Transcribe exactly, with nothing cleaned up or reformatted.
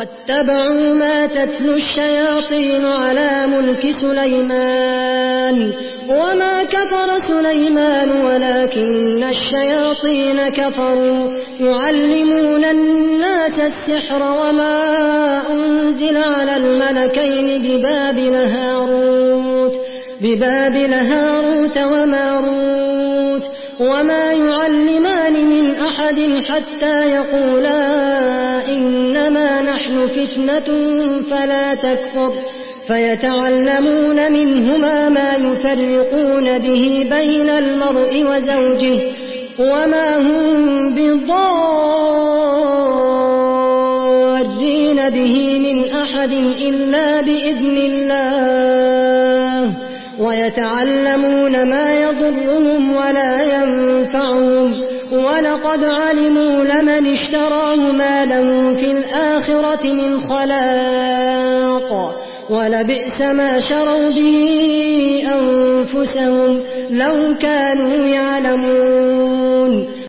اتبعوا ما تتلو الشياطين على ملك سليمان وما كفر سليمان ولكن الشياطين كفروا يعلمون الناس السحر وما أنزل على الملكين ببابل هاروت ببابل هاروت وماروت وما يعلمان من أحد حتى يقولا إنما نحن فتنة فلا تكفر فيتعلمون منهما ما يفرقون به بين المرء وزوجه وما هم بضارين به من أحد إلا بإذن الله ويتعلمون ما يضرهم ولا ينفعهم ولقد علموا لمن اشتراه ما له في الآخرة من خلاق ولبئس ما شروا به أنفسهم لو كانوا يعلمون